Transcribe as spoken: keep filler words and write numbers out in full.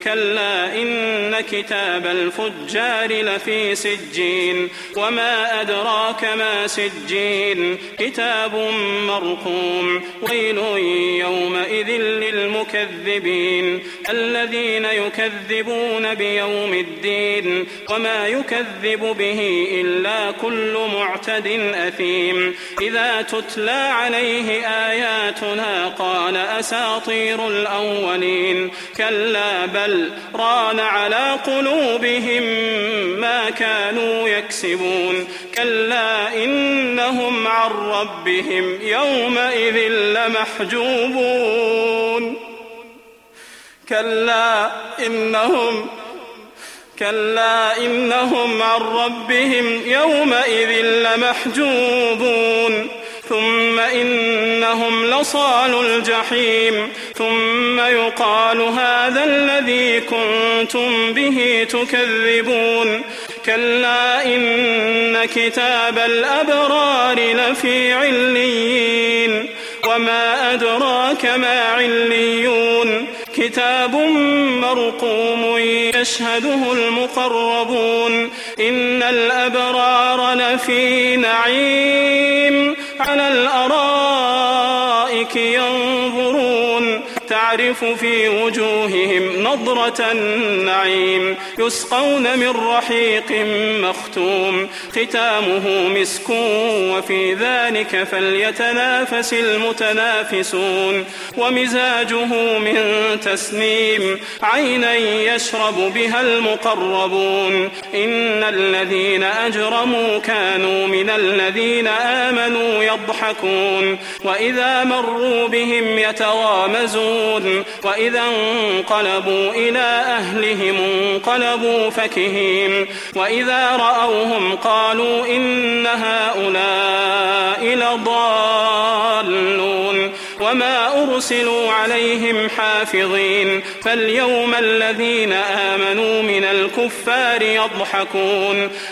كلا إن كتاب الفجار لفي سجين وما أدراك ما سجين كتاب مرقوم ويل يومئذ للمكذبين الذين يكذبون بيوم الدين وما يكذب به إلا كل معتد أثيم إذا تتلى عليه آياتنا قال أساطير الأولين كلا بل ران على قلوبهم ما كانوا يكسبون كلا إنهم عن ربهم يومئذ لمحجوبون كلا إنهم كلا إنهم عن ربهم يومئذ لمحجوبون ثم إنهم لصالو الجحيم ثم يقال هذا الذي كنتم به تكذبون كلا إن كتاب الأبرار لفي عليين وما أدراك ما عليون كتاب مرقوم يشهده المقربون إن الأبرار لفي نعيم على الأرائك ينظرون تعرف في وجوههم نضرة النعيم يسقون من رحيق مختوم ختامه مسك وفي ذلك فليتنافس المتنافسون ومزاجه من تسنيم عينا يشرب بها المقربون إن الذين أجرموا كانوا من الذين آمنوا يضحكون وإذا مروا بهم يتغامزون وإذا انقلبوا إلى أهلهم انقلبوا فكهين وإذا رأوهم قالوا إن هؤلاء لضالون وما أرسلوا عليهم حافظين فاليوم الذين آمنوا من الكفار يضحكون